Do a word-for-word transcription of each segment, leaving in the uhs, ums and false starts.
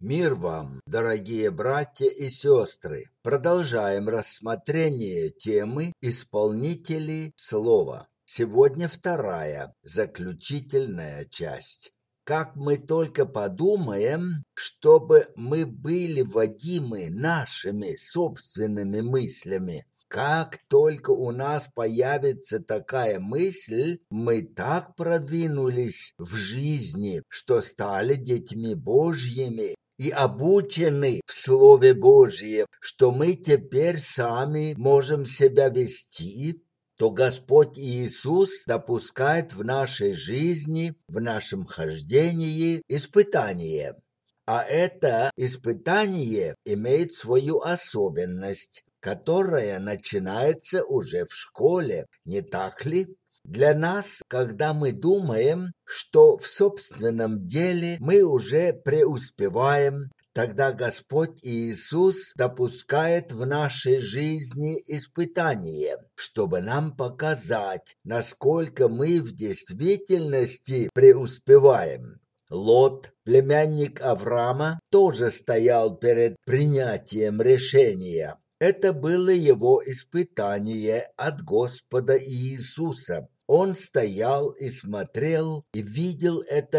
Мир вам, дорогие братья и сестры! Продолжаем рассмотрение темы «Исполнители слова». Сегодня вторая, заключительная часть. Как мы только подумаем, чтобы мы были водимы нашими собственными мыслями, как только у нас появится такая мысль, мы так продвинулись в жизни, что стали детьми Божьими и обучены в Слове Божьем, что мы теперь сами можем себя вести, то Господь Иисус допускает в нашей жизни, в нашем хождении испытание. А это испытание имеет свою особенность, которая начинается уже в школе, не так ли? Для нас, когда мы думаем, что в собственном деле мы уже преуспеваем, тогда Господь Иисус допускает в нашей жизни испытания, чтобы нам показать, насколько мы в действительности преуспеваем. Лот, племянник Авраама, тоже стоял перед принятием решения. Это было его испытание от Господа Иисуса. Он стоял и смотрел, и видел это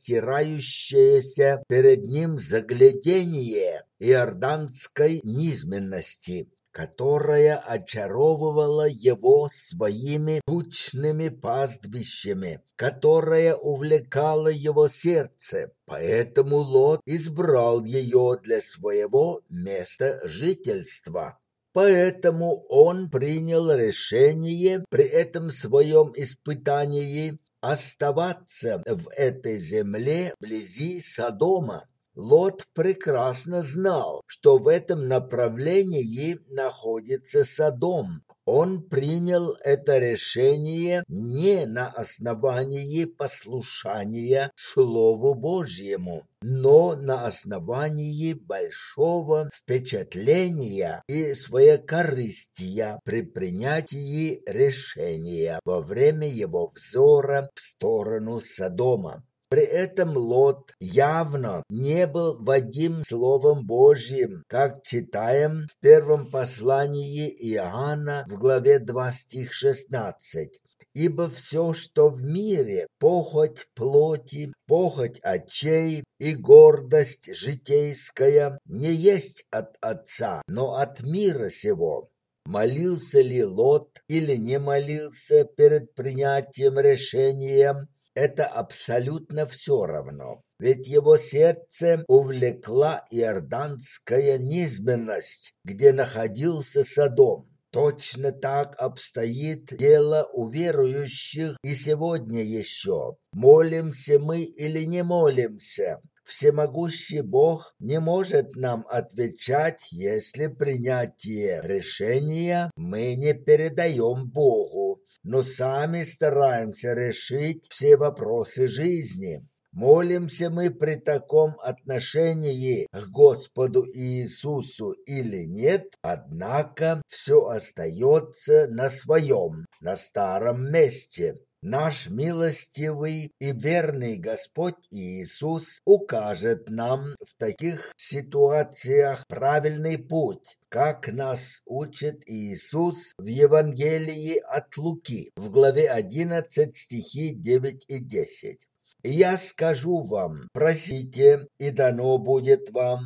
простирающееся перед ним заглядение иорданской низменности, которая очаровывала его своими тучными пастбищами, которая увлекала его сердце. Поэтому Лот избрал ее для своего места жительства. Поэтому он принял решение при этом своем испытании оставаться в этой земле вблизи Содома. Лот прекрасно знал, что в этом направлении находится Содом. Он принял это решение не на основании послушания Слову Божьему, но на основании большого впечатления и своекорыстия при принятии решения во время его взора в сторону Содома. При этом Лот явно не был водим Словом Божьим, как читаем в первом послании Иоанна в главе два стих шестнадцать. Ибо все, что в мире, похоть плоти, похоть очей и гордость житейская, не есть от Отца, но от мира сего. Молился ли Лот или не молился перед принятием решения? Это абсолютно все равно, ведь его сердце увлекла иорданская низменность, где находился Содом. Точно так обстоит дело у верующих и сегодня еще. Молимся мы или не молимся? Всемогущий Бог не может нам отвечать, если принятие решения мы не передаем Богу, но сами стараемся решить все вопросы жизни. Молимся мы при таком отношении к Господу Иисусу или нет, однако все остается на своем, на старом месте. Наш милостивый и верный Господь Иисус укажет нам в таких ситуациях правильный путь, как нас учит Иисус в Евангелии от Луки в главе одиннадцать стихи девять и десять. «Я скажу вам, просите, и дано будет вам,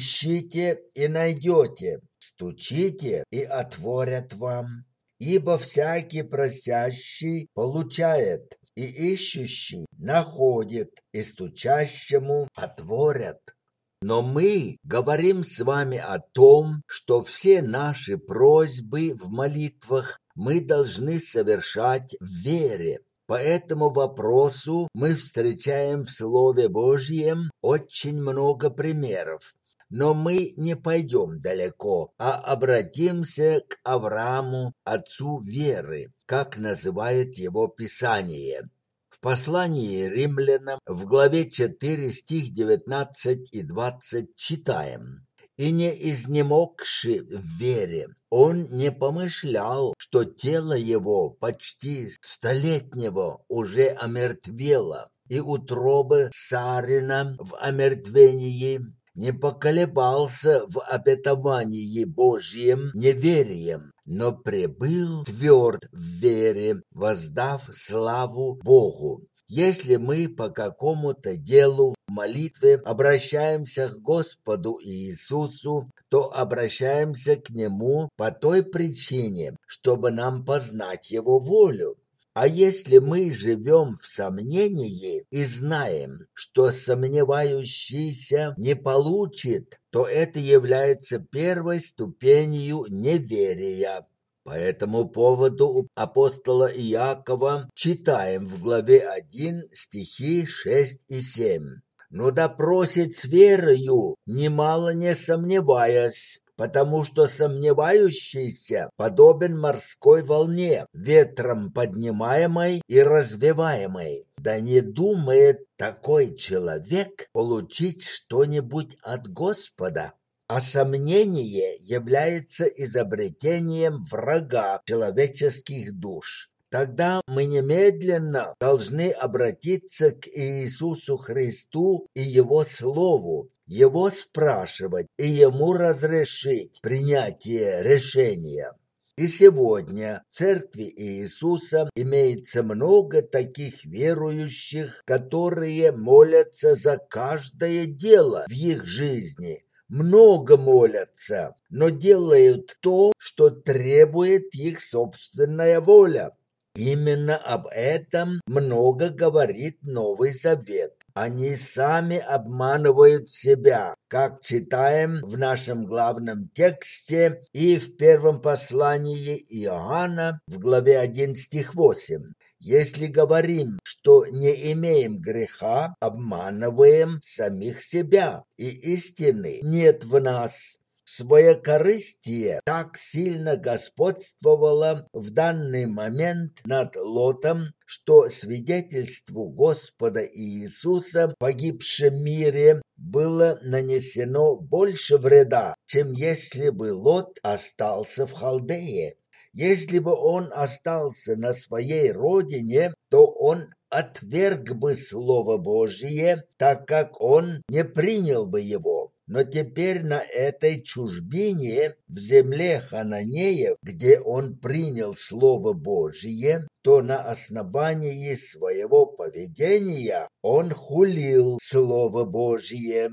ищите, и найдете, стучите, и отворят вам. Ибо всякий просящий получает, и ищущий находит, и стучащему отворят». Но мы говорим с вами о том, что все наши просьбы в молитвах мы должны совершать в вере. По этому вопросу мы встречаем в Слове Божьем очень много примеров. Но мы не пойдем далеко, а обратимся к Аврааму, отцу веры, как называет его Писание. В послании римлянам в главе четыре стих девятнадцать и двадцать читаем: «И не изнемогши в вере, он не помышлял, что тело его почти столетнего уже омертвело, и утроба Сарина в омертвении, не поколебался в обетовании Божьем неверием, но пребыл тверд в вере, воздав славу Богу. Если мы по какому-то делу в молитве обращаемся к Господу Иисусу, то обращаемся к Нему по той причине, чтобы нам познать Его волю. А если мы живем в сомнении и знаем, что сомневающийся не получит, то это является первой ступенью неверия. По этому поводу у апостола Иакова читаем в главе один стихи шесть и семь. «Но да просит с верою, немало не сомневаясь, потому что сомневающийся подобен морской волне, ветром поднимаемой и развиваемой. Да не думает такой человек получить что-нибудь от Господа». А сомнение является изобретением врага человеческих душ. Тогда мы немедленно должны обратиться к Иисусу Христу и Его Слову, Его спрашивать и Ему разрешить принятие решения. И сегодня в Церкви Иисуса имеется много таких верующих, которые молятся за каждое дело в их жизни. Много молятся, но делают то, что требует их собственная воля. Именно об этом много говорит Новый Завет. Они сами обманывают себя, как читаем в нашем главном тексте и в первом послании Иоанна в главе один стих восемь. Если говорим, что не имеем греха, обманываем самих себя, и истины нет в нас. Своекорыстие так сильно господствовало в данный момент над Лотом, что свидетельству Господа Иисуса в погибшем мире было нанесено больше вреда, чем если бы Лот остался в Халдее. Если бы он остался на своей родине, то он отверг бы Слово Божие, так как он не принял бы его. Но теперь на этой чужбине, в земле Хананеев, где он принял Слово Божие, то на основании своего поведения он хулил Слово Божие.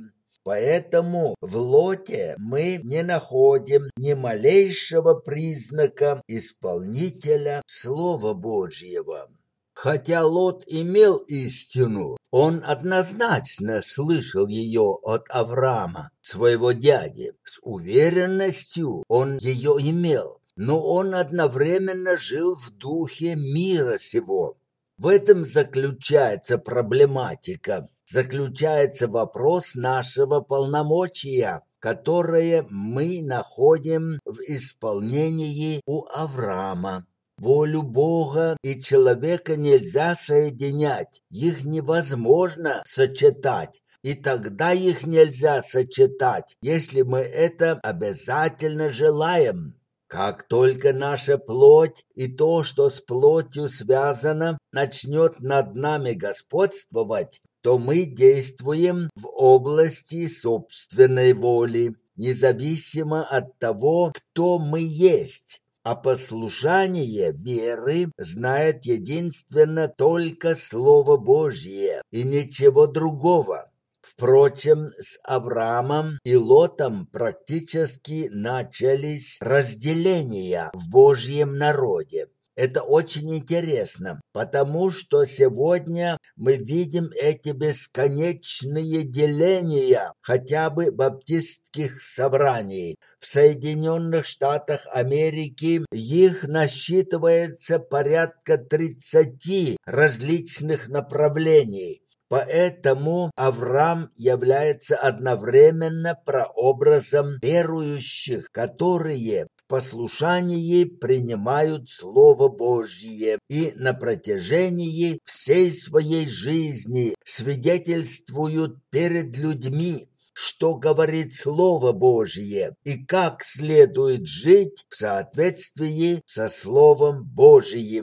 Поэтому в Лоте мы не находим ни малейшего признака исполнителя Слова Божьего. Хотя Лот имел истину, он однозначно слышал ее от Авраама, своего дяди. С уверенностью он ее имел, но он одновременно жил в духе мира сего. В этом заключается проблематика, заключается вопрос нашего полномочия, которое мы находим в исполнении у Авраама. Волю Бога и человека нельзя соединять, их невозможно сочетать. И тогда их нельзя сочетать, если мы это обязательно желаем. Как только наша плоть и то, что с плотью связано, начнет над нами господствовать, то мы действуем в области собственной воли, независимо от того, кто мы есть. А послушание веры знает единственно только Слово Божье и ничего другого. Впрочем, с Авраамом и Лотом практически начались разделения в Божьем народе. Это очень интересно, потому что сегодня мы видим эти бесконечные деления хотя бы баптистских собраний. В Соединенных Штатах Америки их насчитывается порядка тридцати различных направлений. Поэтому Авраам является одновременно прообразом верующих, которые в послушании принимают Слово Божье и на протяжении всей своей жизни свидетельствуют перед людьми, что говорит Слово Божье и как следует жить в соответствии со Словом Божьим.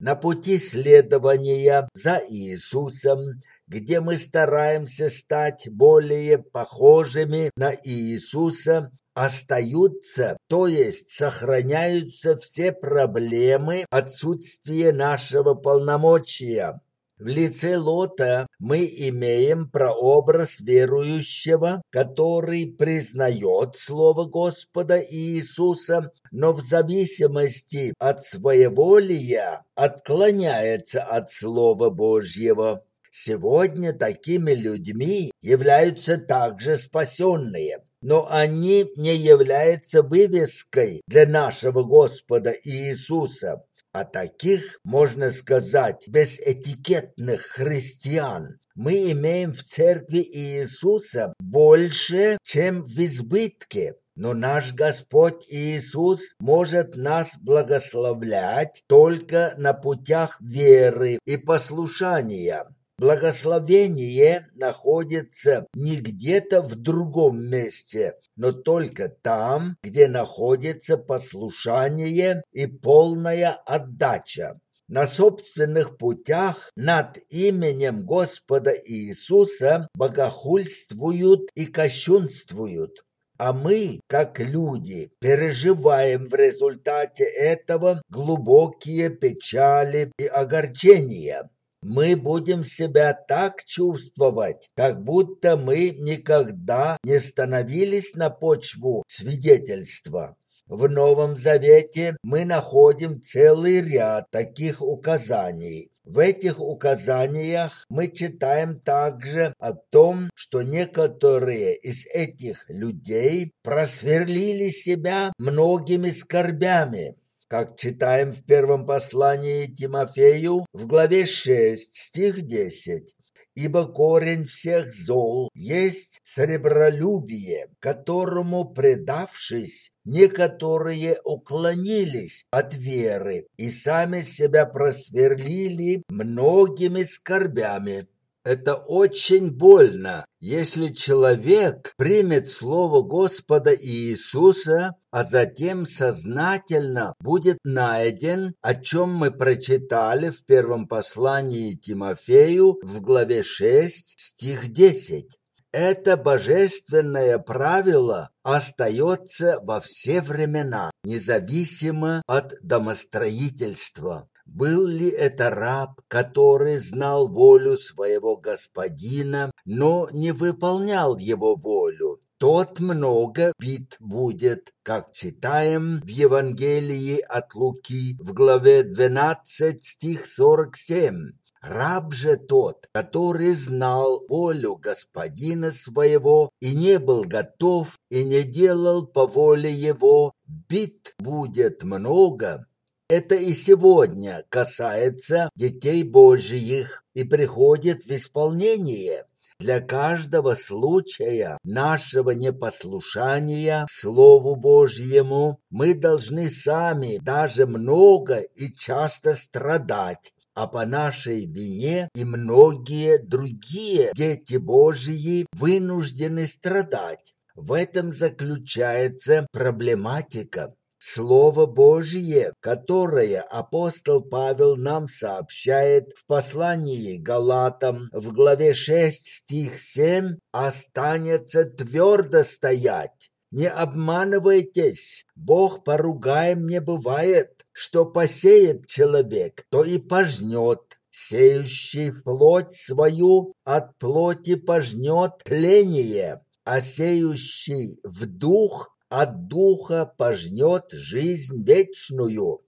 на пути следования за Иисусом, где мы стараемся стать более похожими на Иисуса, остаются, то есть сохраняются все проблемы отсутствия нашего полномочия. В лице Лота мы имеем прообраз верующего, который признает Слово Господа Иисуса, но в зависимости от своеволия отклоняется от Слова Божьего. Сегодня такими людьми являются также спасенные, но они не являются вывеской для нашего Господа Иисуса. А таких, можно сказать, безэтикетных христиан мы имеем в церкви Иисуса больше, чем в избытке. Но наш Господь Иисус может нас благословлять только на путях веры и послушания. Благословение находится не где-то в другом месте, но только там, где находится послушание и полная отдача. На собственных путях над именем Господа Иисуса богохульствуют и кощунствуют. А мы, как люди, переживаем в результате этого глубокие печали и огорчения. Мы будем себя так чувствовать, как будто мы никогда не становились на почву свидетельства. В Новом Завете мы находим целый ряд таких указаний. В этих указаниях мы читаем также о том, что некоторые из этих людей просверлили себя многими скорбями. Как читаем в первом послании Тимофею в главе шесть, стих десять. «Ибо корень всех зол есть сребролюбие, которому, предавшись, некоторые уклонились от веры и сами себя просверлили многими скорбями». Это очень больно, если человек примет Слово Господа Иисуса, а затем сознательно будет найден, о чем мы прочитали в первом послании Тимофею в главе шесть, стих десять. Это божественное правило остается во все времена, независимо от домостроительства. Был ли это раб, который знал волю своего господина, но не выполнял его волю? Тот много бит будет, как читаем в Евангелии от Луки в главе двенадцать, стих сорок семь. Раб же тот, который знал волю господина своего и не был готов и не делал по воле его, бит будет много. Это и сегодня касается детей Божьих и приходит в исполнение. Для каждого случая нашего непослушания Слову Божьему мы должны сами даже много и часто страдать, а по нашей вине и многие другие дети Божьи вынуждены страдать. В этом заключается проблематика. Слово Божье, которое апостол Павел нам сообщает в послании Галатам в главе шесть, стих семь, останется твердо стоять. Не обманывайтесь, Бог поругаем не бывает. Что посеет человек, то и пожнет. Сеющий в плоть свою от плоти пожнет тление, а сеющий в дух от духа пожнет жизнь вечную.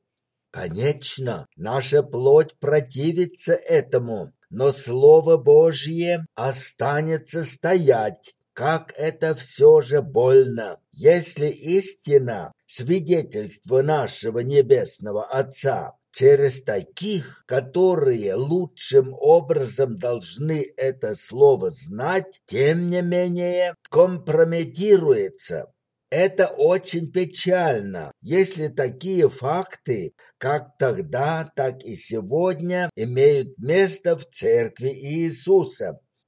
Конечно, наша плоть противится этому, но Слово Божье останется стоять. Как это все же больно, если истина, свидетельство нашего Небесного Отца, через таких, которые лучшим образом должны это слово знать, тем не менее компрометируется. Это очень печально, если такие факты, как тогда, так и сегодня, имеют место в церкви Иисуса.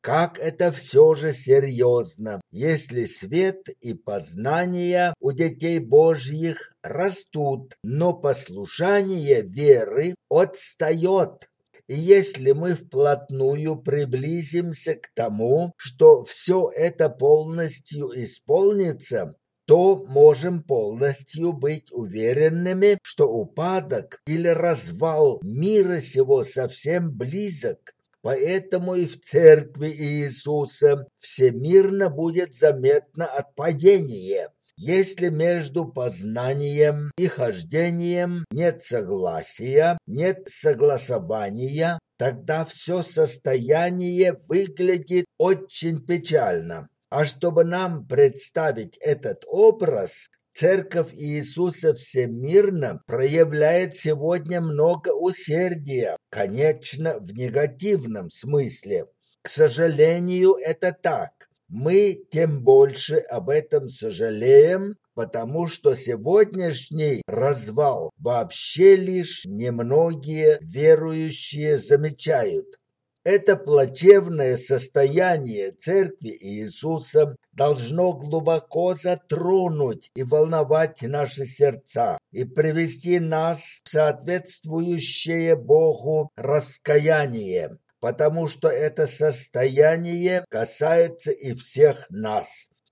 Как это все же серьезно, если свет и познание у детей Божьих растут, но послушание веры отстает. И если мы вплотную приблизимся к тому, что все это полностью исполнится, то можем полностью быть уверенными, что упадок или развал мира сего совсем близок. Поэтому и в церкви Иисуса всемирно будет заметно отпадение. Если между познанием и хождением нет согласия, нет согласования, тогда все состояние выглядит очень печально. А чтобы нам представить этот образ, Церковь Иисуса всемирно проявляет сегодня много усердия, конечно, в негативном смысле. К сожалению, это так. Мы тем больше об этом сожалеем, потому что сегодняшний развал вообще лишь немногие верующие замечают. Это плачевное состояние Церкви Иисуса должно глубоко затронуть и волновать наши сердца и привести нас в соответствующее Богу раскаяние, потому что это состояние касается и всех нас.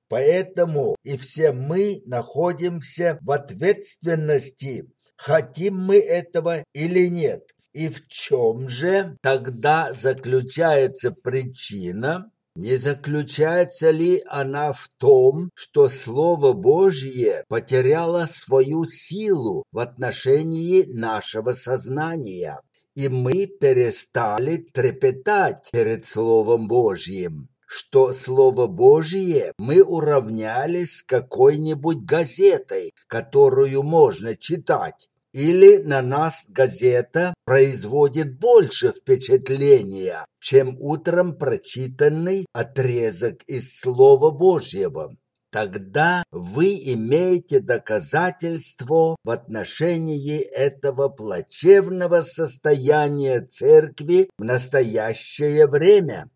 Поэтому и все мы находимся в ответственности, хотим мы этого или нет. И в чем же тогда заключается причина? Не заключается ли она в том, что Слово Божье потеряло свою силу в отношении нашего сознания, и мы перестали трепетать перед Словом Божьим? Что Слово Божье мы уравняли с какой-нибудь газетой, которую можно читать? Или на нас газета производит больше впечатления, чем утром прочитанный отрезок из Слова Божьего? Тогда вы имеете доказательство в отношении этого плачевного состояния церкви в настоящее время.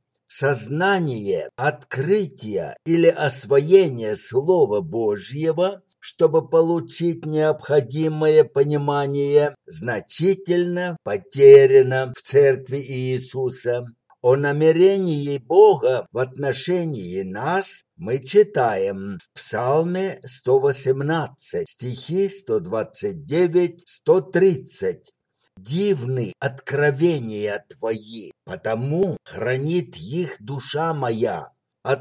Сознание, открытие или освоение Слова Божьего, чтобы получить необходимое понимание, значительно потеряно в Церкви Иисуса. О намерении Бога в отношении нас мы читаем в Псалме сто восемнадцать, стихи сто двадцать девять - сто тридцать. «Дивны откровения Твои, потому хранит их душа моя.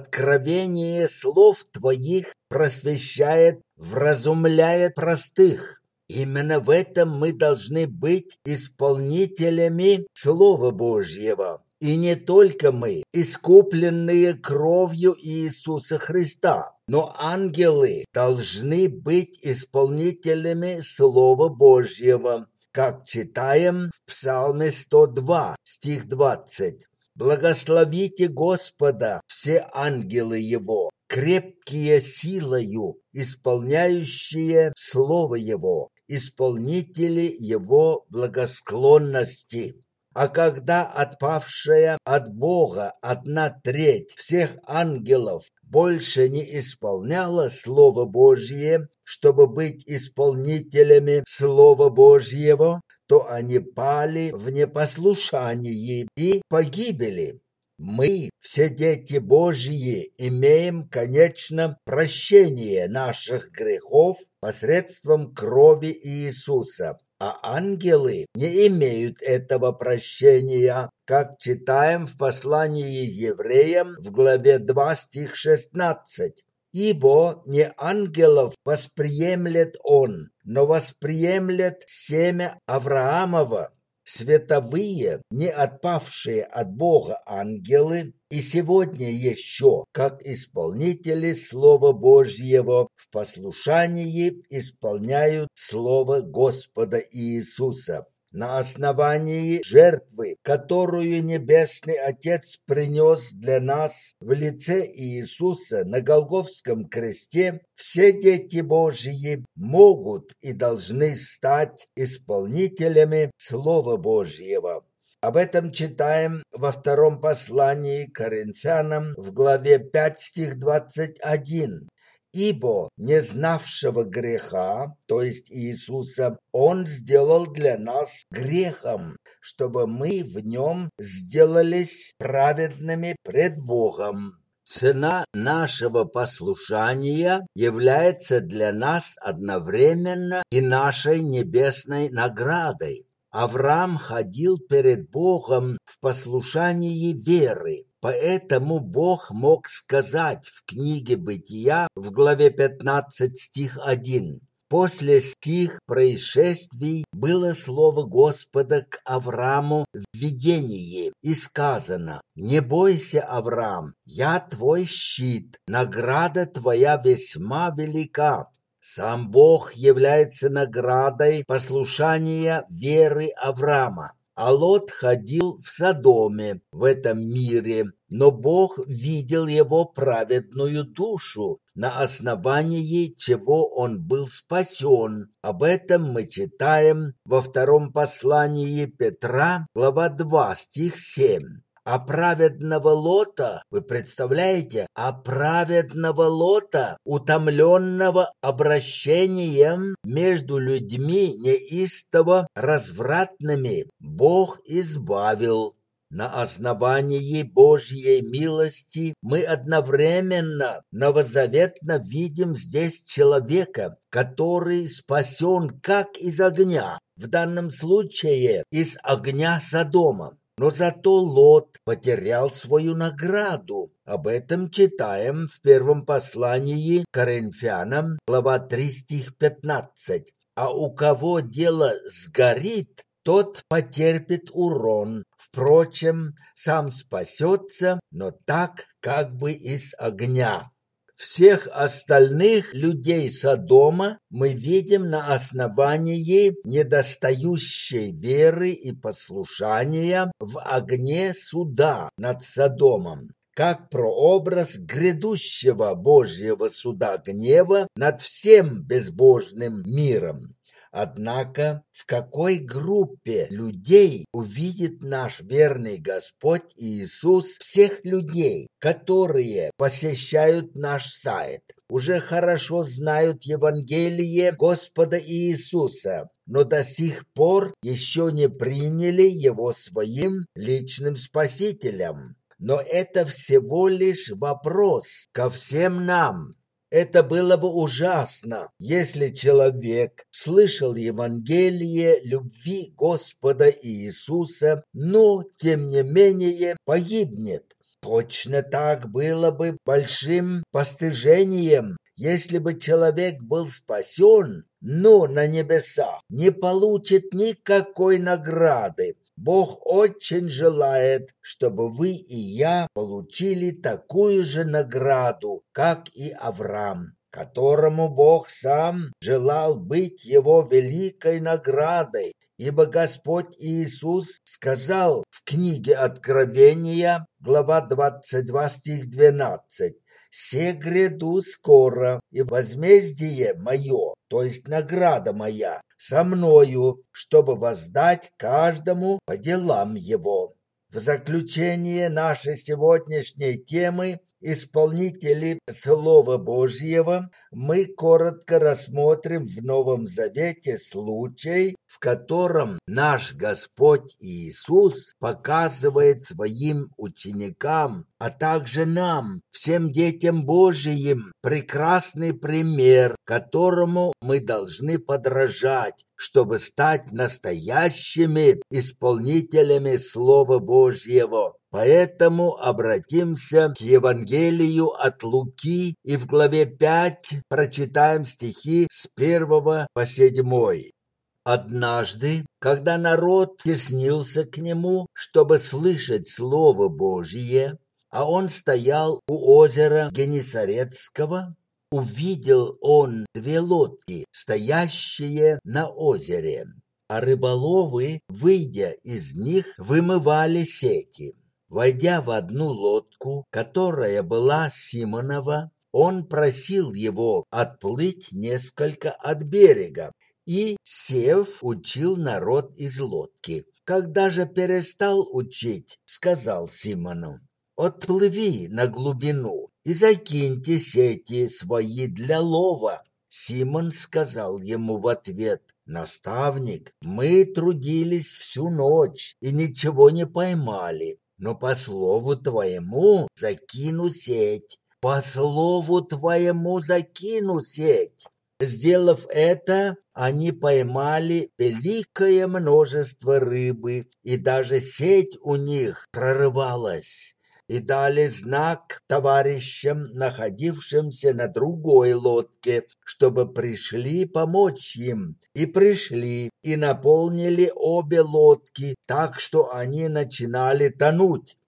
Откровение слов Твоих просвещает, вразумляет простых». Именно в этом мы должны быть исполнителями Слова Божьего. И не только мы, искупленные кровью Иисуса Христа, но ангелы должны быть исполнителями Слова Божьего, как читаем в Псалме сто два, стих двадцать. «Благословите Господа, все ангелы Его, крепкие силою, исполняющие Слово Его, исполнители Его благосклонности». А когда отпавшая от Бога одна треть всех ангелов больше не исполняла Слово Божье, чтобы быть исполнителями Слова Божьего, то они пали в непослушании и погибли. Мы, все дети Божьи, имеем, конечно, прощение наших грехов посредством крови Иисуса, а ангелы не имеют этого прощения, как читаем в послании евреям в главе два, стих шестнадцать. «Ибо не ангелов восприемлет он, но восприемлет семя Авраамова». Световые, не отпавшие от Бога ангелы и сегодня еще, как исполнители Слова Божьего, в послушании исполняют Слово Господа Иисуса. На основании жертвы, которую Небесный Отец принес для нас в лице Иисуса на Голгофском кресте, все дети Божьи могут и должны стать исполнителями Слова Божьего. Об этом читаем во втором послании к Коринфянам в главе пять, стих двадцать один. «Ибо не знавшего греха, то есть Иисуса, Он сделал для нас грехом, чтобы мы в Нем сделались праведными пред Богом». Цена нашего послушания является для нас одновременно и нашей небесной наградой. Авраам ходил перед Богом в послушании веры, поэтому Бог мог сказать в книге Бытия в главе пятнадцать, стих один. После сих происшествий было слово Господа к Аврааму в видении, и сказано: «Не бойся, Авраам, я твой щит, награда твоя весьма велика». Сам Бог является наградой послушания веры Авраама. А Лот ходил в Содоме, в этом мире, но Бог видел его праведную душу, на основании чего он был спасен. Об этом мы читаем во втором послании Петра, глава два, стих семь. А праведного Лота, вы представляете, а праведного Лота, утомленного обращением между людьми неистово развратными, Бог избавил. На основании Божьей милости мы одновременно новозаветно видим здесь человека, который спасен как из огня, в данном случае из огня Содома. Но зато Лот потерял свою награду. Об этом читаем в первом послании к Коринфянам, глава три, стих пятнадцать. А у кого дело сгорит, тот потерпит урон. Впрочем, сам спасется, но так, как бы из огня. Всех остальных людей Содома мы видим на основании недостающей веры и послушания в огне суда над Содомом, как прообраз грядущего Божьего суда гнева над всем безбожным миром. Однако в какой группе людей увидит наш верный Господь Иисус всех людей, которые посещают наш сайт, уже хорошо знают Евангелие Господа Иисуса, но до сих пор еще не приняли Его своим личным Спасителем? Но это всего лишь вопрос ко всем нам. Это было бы ужасно, если человек слышал Евангелие любви Господа Иисуса, но, тем не менее, погибнет. Точно так было бы большим постыжением, если бы человек был спасен, но на небесах не получит никакой награды. Бог очень желает, чтобы вы и я получили такую же награду, как и Авраам, которому Бог сам желал быть его великой наградой. Ибо Господь Иисус сказал в книге Откровения, глава двадцать два, стих двенадцать: «Се гряду скоро, и возмездие мое, то есть награда моя, со мною, чтобы воздать каждому по делам его». В заключение нашей сегодняшней темы «Исполнители Слова Божьего» мы коротко рассмотрим в Новом Завете случай, в котором наш Господь Иисус показывает своим ученикам, а также нам, всем детям Божиим, прекрасный пример, которому мы должны подражать, чтобы стать настоящими исполнителями Слова Божьего. Поэтому обратимся к Евангелию от Луки и в главе пять прочитаем стихи с первого по седьмой. Однажды, когда народ теснился к нему, чтобы слышать Слово Божие, а он стоял у озера Генесаретского, увидел он две лодки, стоящие на озере, а рыболовы, выйдя из них, вымывали сети. Войдя в одну лодку, которая была Симонова, он просил его отплыть несколько от берега и, сев, учил народ из лодки. Когда же перестал учить, сказал Симону: «Отплыви на глубину и закиньте сети свои для лова». Симон сказал ему в ответ: «Наставник, мы трудились всю ночь и ничего не поймали, но по слову твоему закину сеть, по слову твоему закину сеть». Сделав это, они поймали великое множество рыбы, и даже сеть у них прорывалась. И дали знак товарищам, находившимся на другой лодке, чтобы пришли помочь им. И пришли, и наполнили обе лодки, так что они начинали тонуть.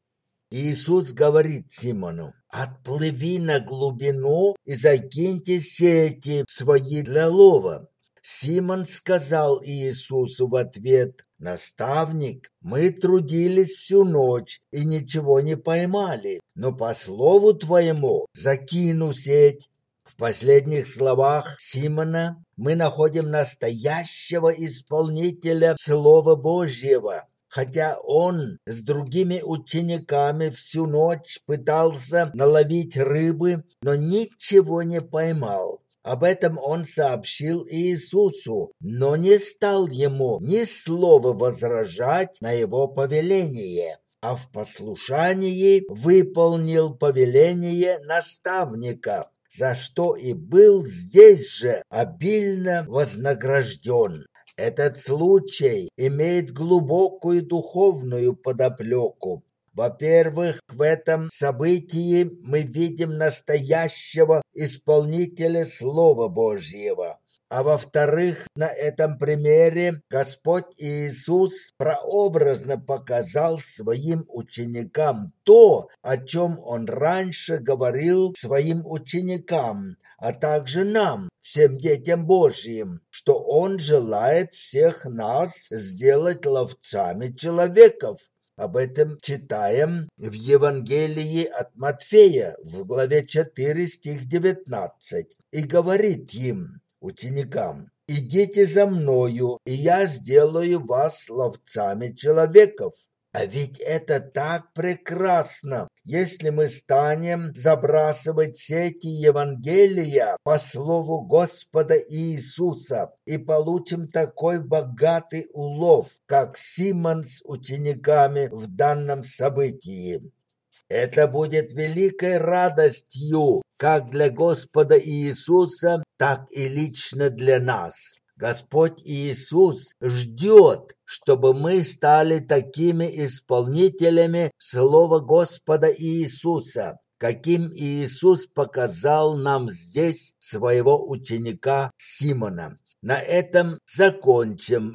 Иисус говорит Симону: «Отплыви на глубину и закиньте сети свои для лова». Симон сказал Иисусу в ответ: «Наставник, мы трудились всю ночь и ничего не поймали, но по слову твоему закину сеть». В последних словах Симона мы находим настоящего исполнителя Слова Божьего. Хотя он с другими учениками всю ночь пытался наловить рыбы, но ничего не поймал. Об этом он сообщил Иисусу, но не стал ему ни слова возражать на его повеление, а в послушании выполнил повеление наставника, за что и был здесь же обильно вознагражден. Этот случай имеет глубокую духовную подоплеку. Во-первых, в этом событии мы видим настоящего исполнителя Слова Божьего. А во-вторых, на этом примере Господь Иисус прообразно показал своим ученикам то, о чем Он раньше говорил своим ученикам, а также нам, всем детям Божьим, что Он желает всех нас сделать ловцами человеков. Об этом читаем в Евангелии от Матфея в главе четыре, стих девятнадцать. И говорит им, ученикам: «Идите за мною, и я сделаю вас ловцами человеков». А ведь это так прекрасно, если мы станем забрасывать сети Евангелия по слову Господа Иисуса и получим такой богатый улов, как Симон с учениками в данном событии. Это будет великой радостью как для Господа Иисуса, так и лично для нас. Господь Иисус ждет, чтобы мы стали такими исполнителями Слова Господа Иисуса, каким Иисус показал нам здесь своего ученика Симона. На этом закончим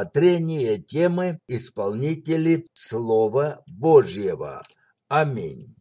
рассмотрение темы исполнителей Слова Божьего. Аминь.